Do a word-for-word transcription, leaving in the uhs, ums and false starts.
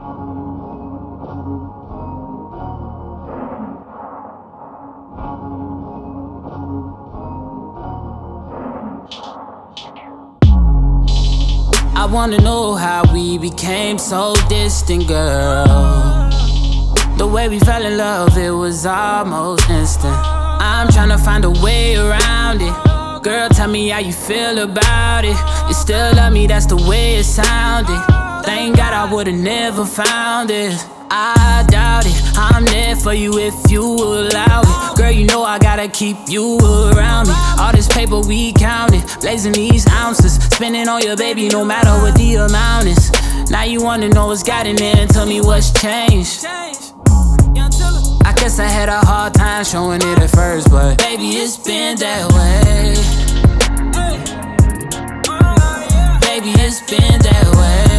I wanna know how we became so distant, girl. The way we fell in love, it was almost instant. I'm tryna find a way around it. Girl, tell me how you feel about it. You still love me, that's the way it sounded. Thank God I would've never found it. I doubt it, I'm there for you if you allow it. Girl, you know I gotta keep you around me. All this paper we counted, blazing these ounces, spending on your baby no matter what the amount is. Now you wanna know what's gotten in and tell me what's changed. I guess I had a hard time showing it at first, but baby, it's been that way. Baby, it's been that way.